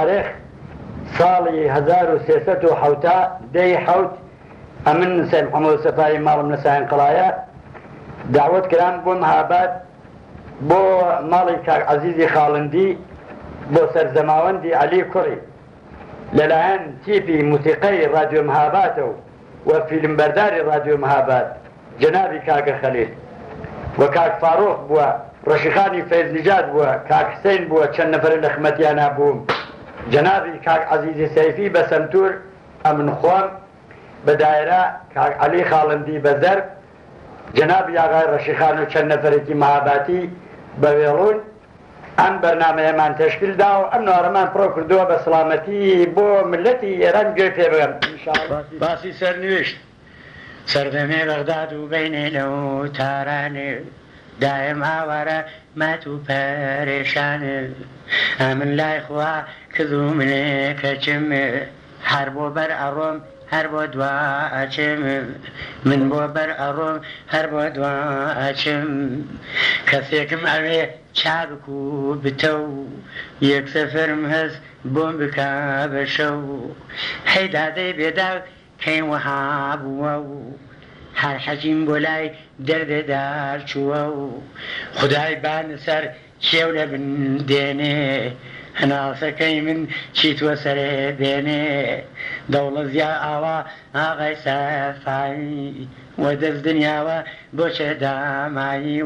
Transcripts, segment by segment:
تاريخ صالي 1370 دي حوت أمن سيد محمود سفاري مالم نساين قرايا دعوة كلام بو مهابات بو مالي كاك عزيزي خالندي بو سرزماوندي علي كوري للآن تيبي موسيقي راديو مهاباتو وفيلم برداري راديو مهابات جنابي كاك خليل وكاك فاروق بوا رشيخاني فيز نجاد بوا كاك حسين بوا چند نفر الأخمتيانا بوم جنابي كاك عزيزي سيفي بسمتور أمن خوام بدائرة كاك علي خالندي بزرب جنابي آغاي رشيخانو چند نفرتي مهاباتي بويرون ام برنامه من تشکیل دا و ام نوارمان پرو کردوه بسلامتی بو ملتی ایران گوی پی بگم انشاءالله. باسی سرنوشت سردمه بغداد و بین لو تارانه دائم آواره ماتو پریشانه امن لای خواه کذو منه کچم هر بو بر اروم هر بو دوا اچم من بو بر اروم هر بو دوا اچم کسیکم اوه چابکو بتو یک سفرم هست بوم بکا بشو حیداده بیداو کین وحابو هر حجیم بولای درد دار چوو خدای بان سر چیو بن دینه هناسكي من شيت وسر بيني دولة زيا آوا آغاي سافاي ودز دنيا وبوش داماي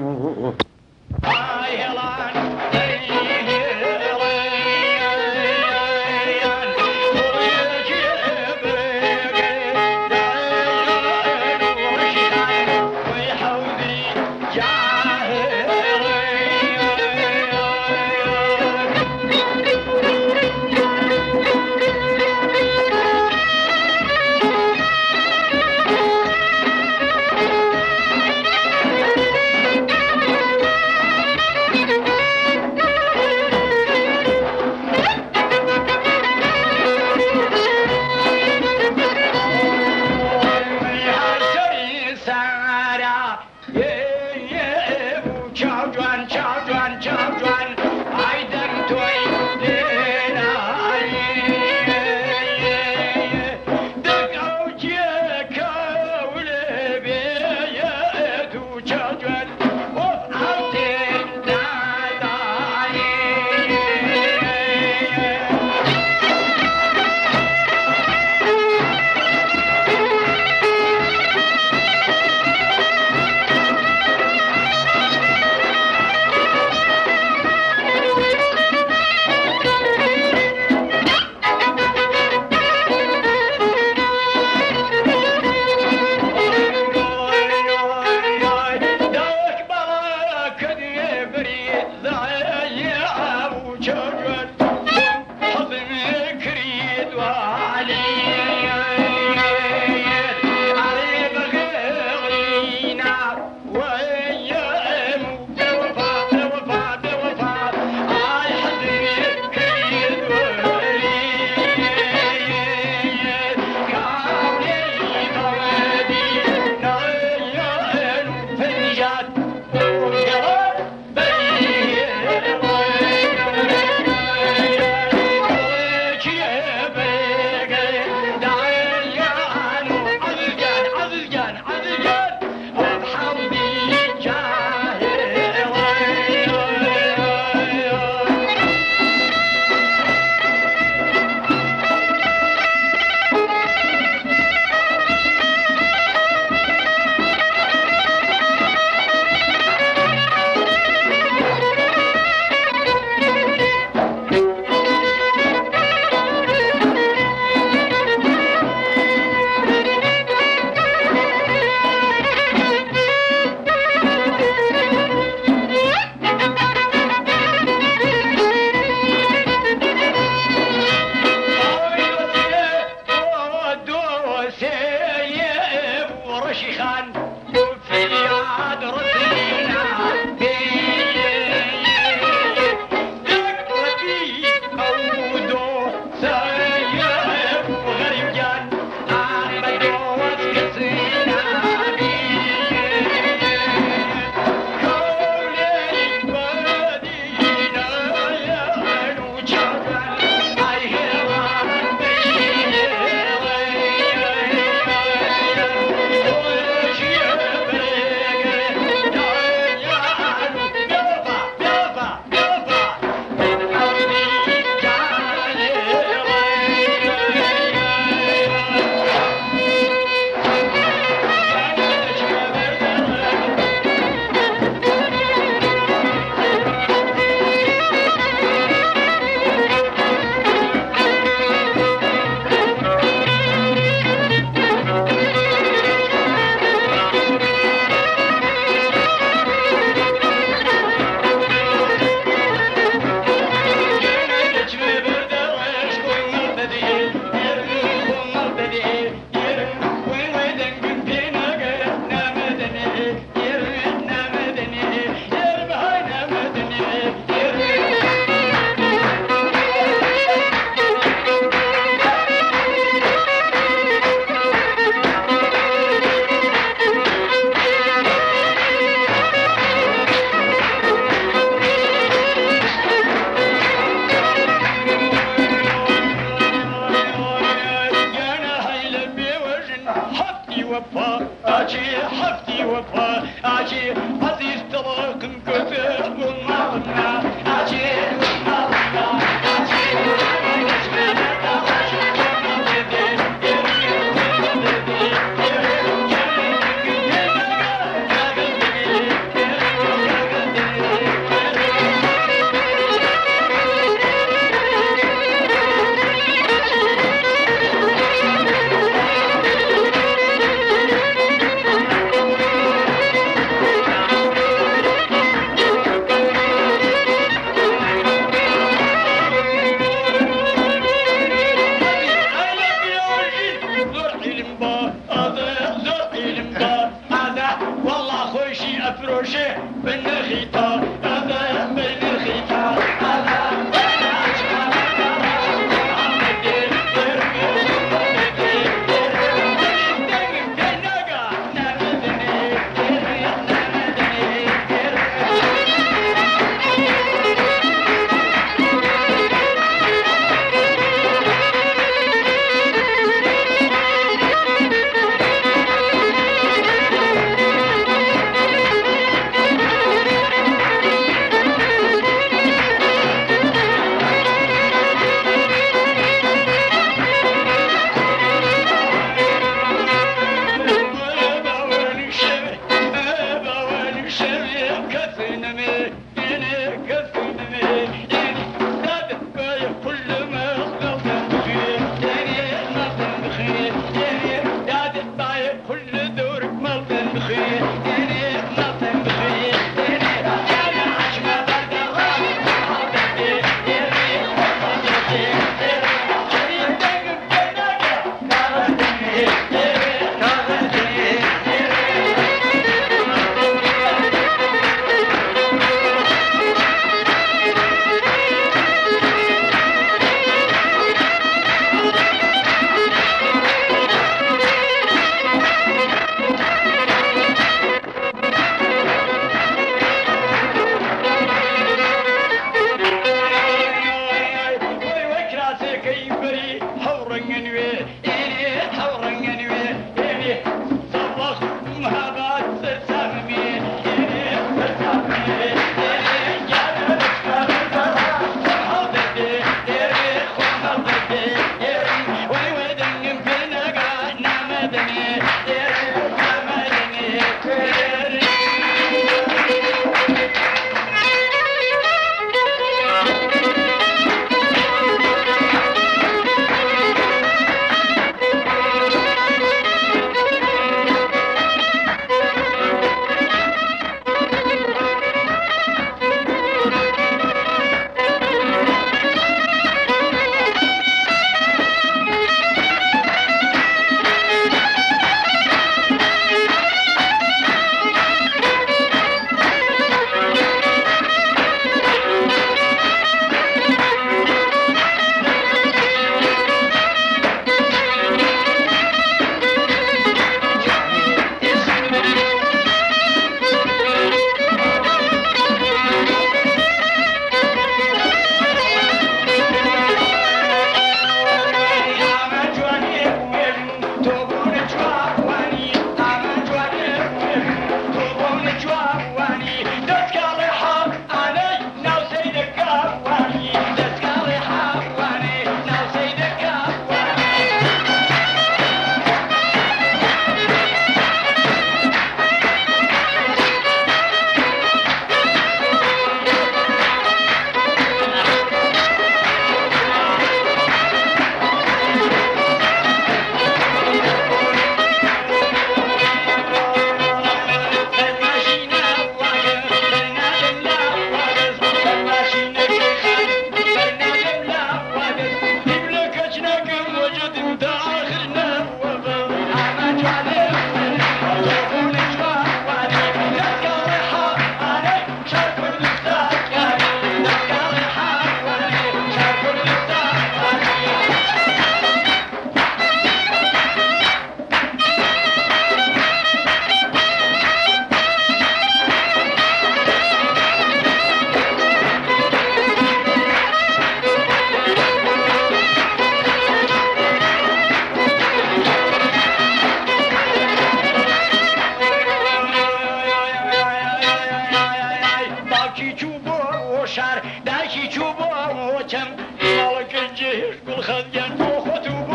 شار داشي تشوبو وكم مالك الجيش كل خذيان وخطوبو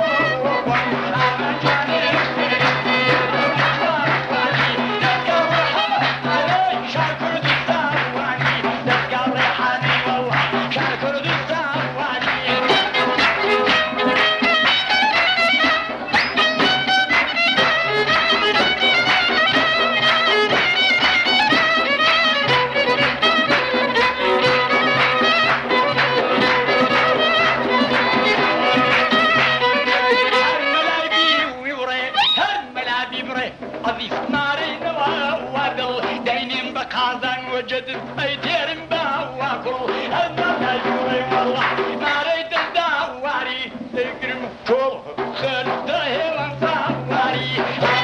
وجد ايدير مباوكو انا يوري والله ما ريت الدواري تقرم كل خل دهيل صواري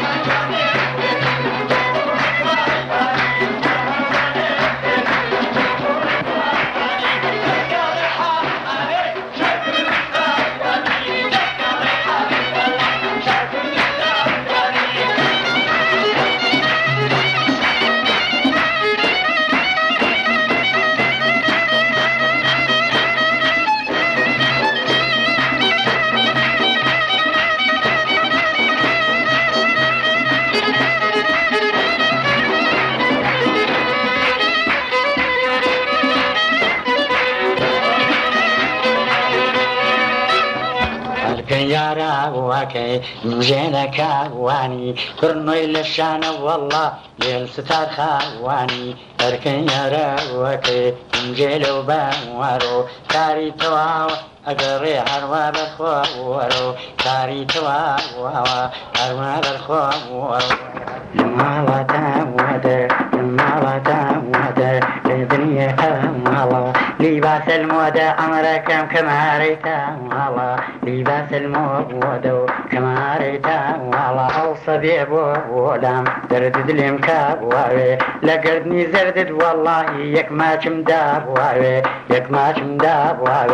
يارا وكي مجينك واني برنوي للشانة والله للستار خواني اركن يارا وكي مجيلو بانوارو تاري تواو اقري عروا بالخوارو تاري تواو عروا بالخوارو مالا تاودا مالا تاودا للدنيا مالا لباس المودة أمركم كما ريتا مالا لباس المودة كما ريتا مالا الصبيب ولام دردد لهم كابواري لقردني زردد والله يك ما كم دابواري يك ما كم دابواري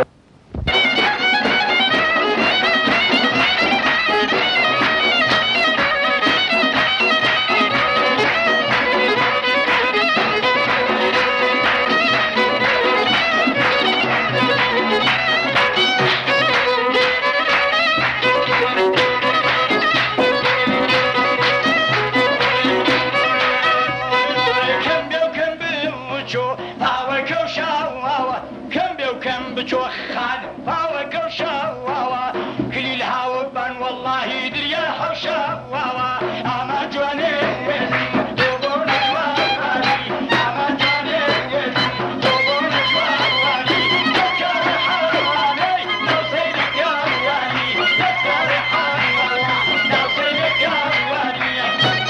والله دريا حوشا واوا اما جواني دوبون جواني اما جواني دوبون جواني تكر حواني نصيرك يا واني تكر حواني نصيرك يا واني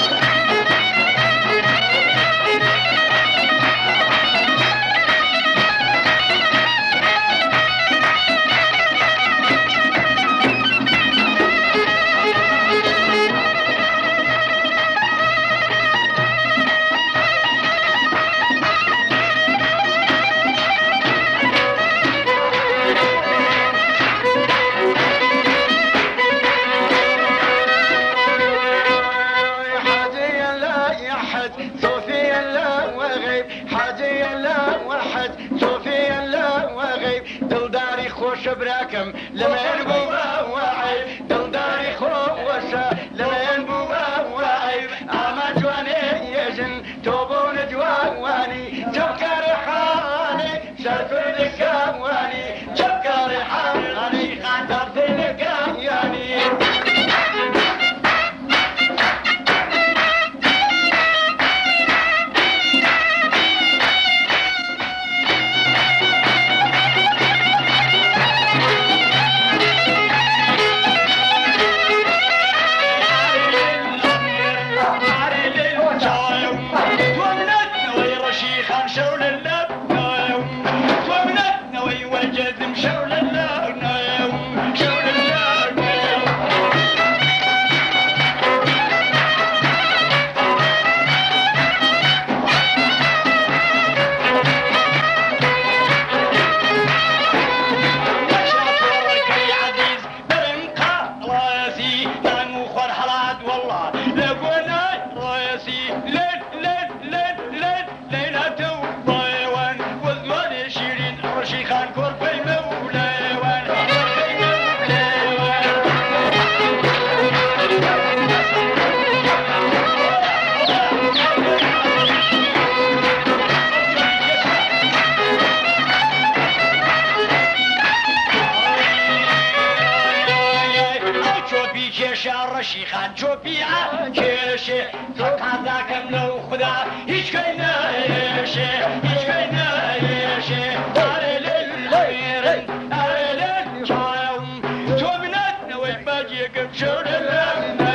براكم لما ينبوا وعيب دلداري خوشة لما ينبوا وعيب اما جواني يجن توبون جواني تبكى ريحاني شرف الكواني تبكى ريحاني خاطر الكياني شول اللب ومنت رشي خان شوفيها كيشي فقط ذاكم لو خدا هيش كينا يشي هيش كينا يشي على للغير على للجاوم توبناتنا ويباجيكم شولنا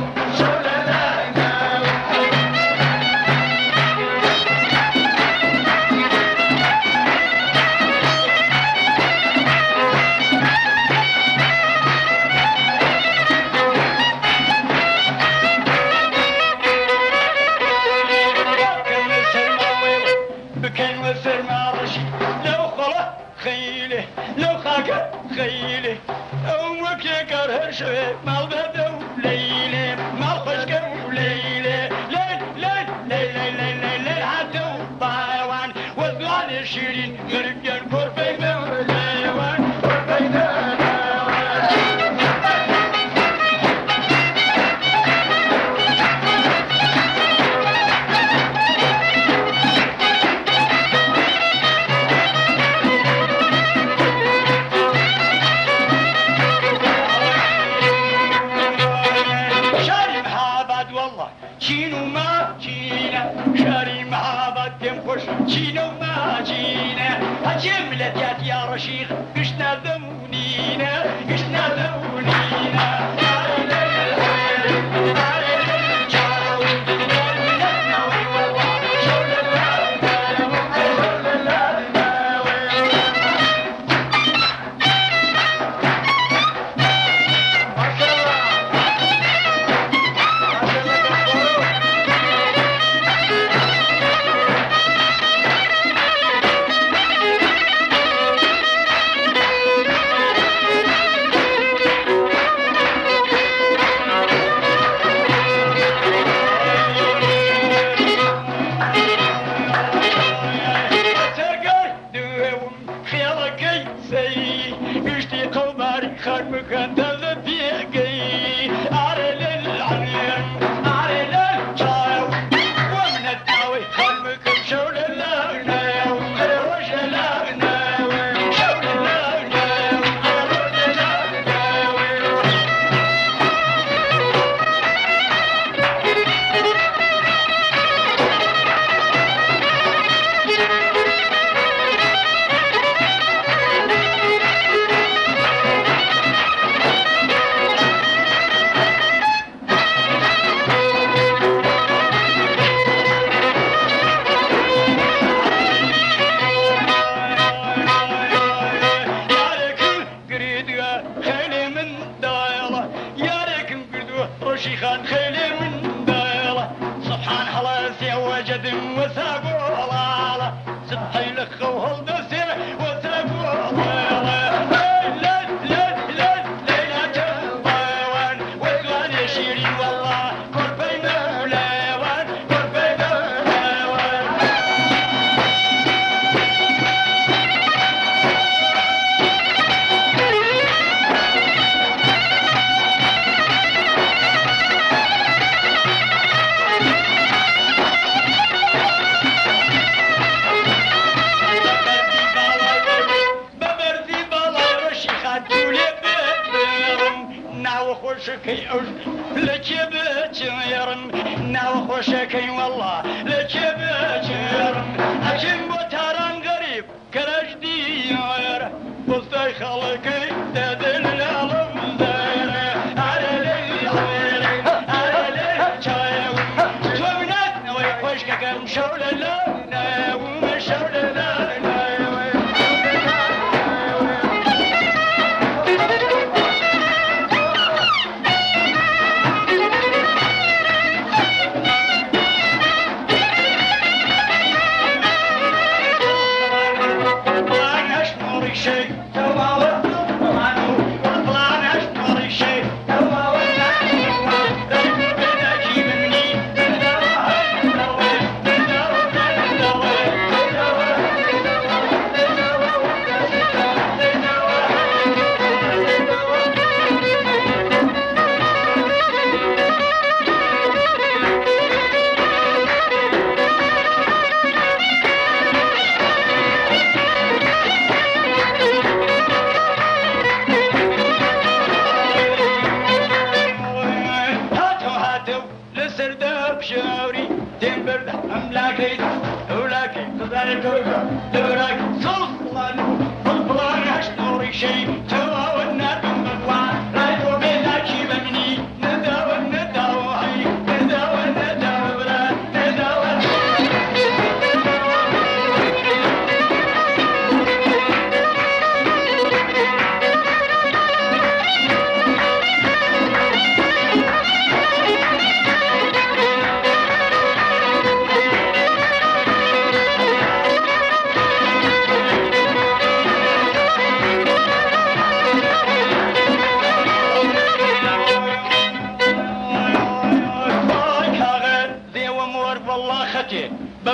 خيلي أمك يكره شوي مال بدو ليلي مال خشك وليلي ليل ليل ليل ليل ليل ليل عدو باوان وزوان الشيرين غربيان كوربي موليوان كوربي موليوان جينو ما جينا شاري محابط تنفش جينو ما جينا هجملت يا رشيق قشنا ذونينا قشنا ذونينا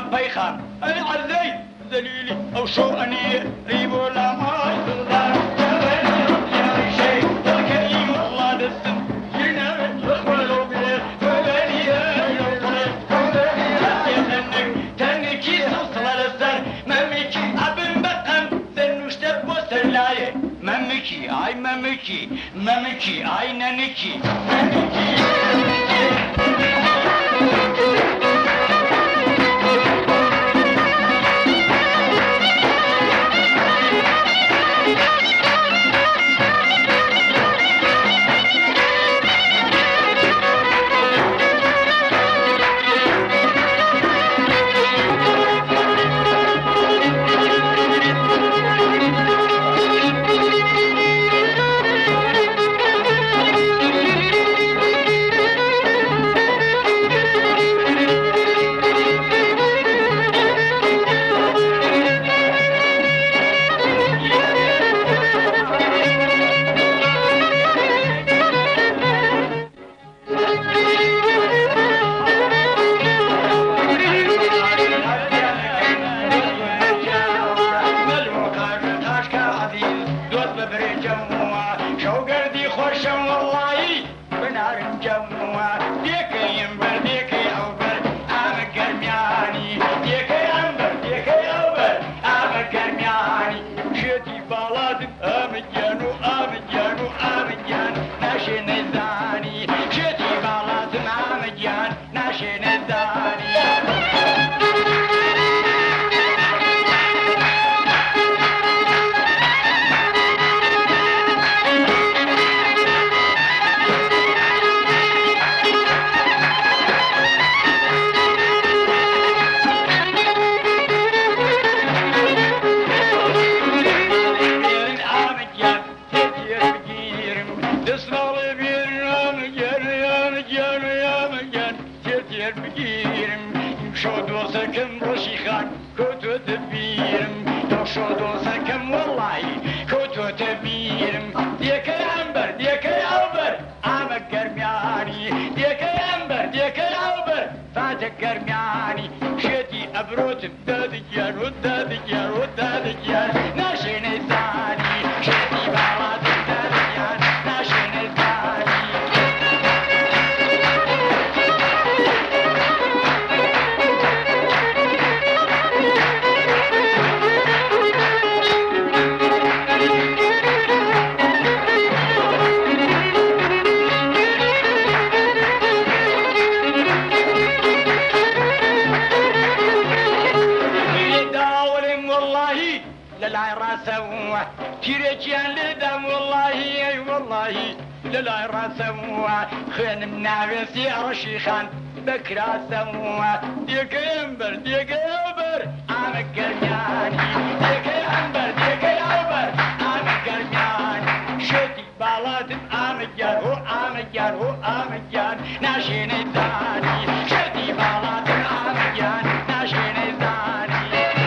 بيخام العزي ذليلي أو شو أني ريبو لا ما يصدر يا شيء الكريم والله دسم ينام يخبروا بيه فبالي يا تنكي توصل للسر ممكي أبن بقم ذنوش تبو سلاية ممكي أي ممكي ممكي أي ننكي ممكي بكرة سوا ديك ينبر ديك ينبر عمك قرمياني ديك ينبر ديك ينبر عمك قرمياني شتي بالاتم عمك جان هو عمك جان هو عمك جان ناشين الثاني شتي بالاتم عمك جان ناشين الثاني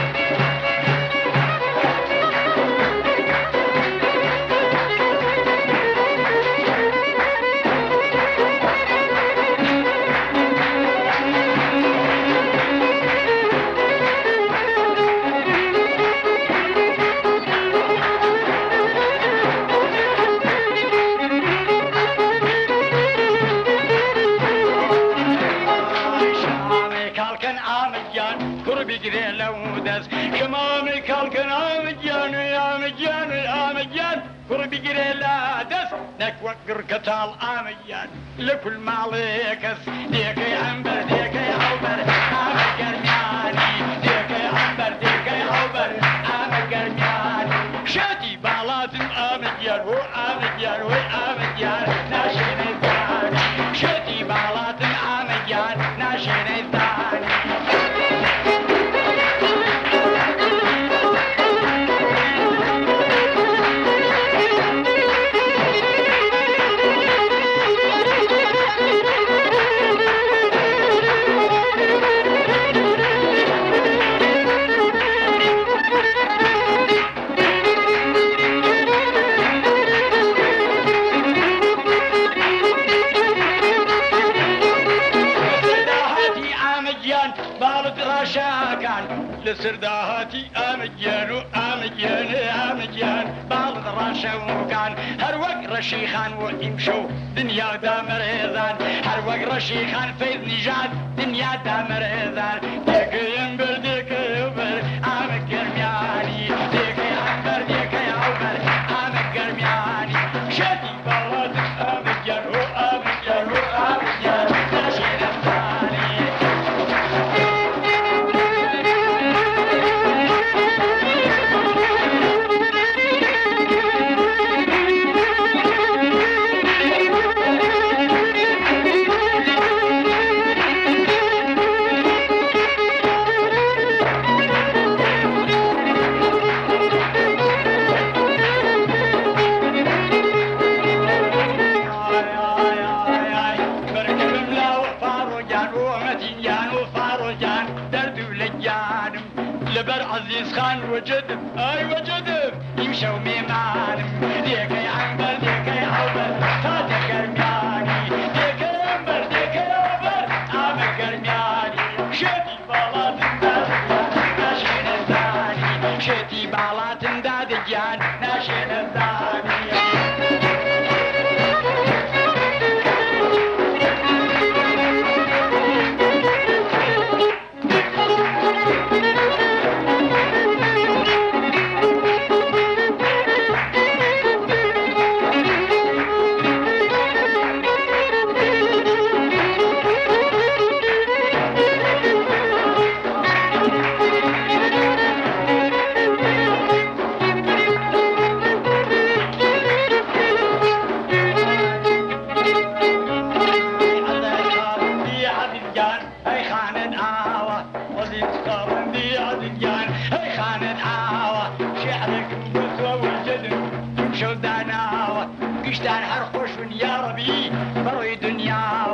بيجري لودس شمامي كالكن عمجان يا مجان يا مجان كل بيجري لادس نك وقر كتال عمجان لكل مالكس ديك يا عنبر ديك يا عبر عمك قرمياني ديك يا عنبر ديك يا عبر عمك قرمياني شاتي بالاتم عمجان هو عمجان هو عمجان ناشين الثاني شاتي بالاتم عمجان ناشين الثاني سرداهاتي ئامجیان باڵت ڕاشەوکان هەر وەک ڕەشیخان و ئیمشە و دنیا دامەرێزان هەر وەک ڕەشیخان فەیض نیژاد دنیا دامەرێزان دێکەیم بەر دێکەی بەر ئامە گەرمیانی دێکەی ئەمبەر دێکەی ئەوبەر ئامە گەرمیانی شەتی باڵات ئامجیان و ئامجیان و ئامجیان ناشێرەزانی لبر عزيز خان وجدم اي وجدم يمشى وميمانم ديكي عنبر ديكي عوبر فاتح قرمياني ديكي عنبر ديكي عوبر عامل قرمياني شتي بالات دادجان ناشين الزاني شتي بالات دادجان ناشين الزاني قشتان هر خوش يا ربي بروي دنيا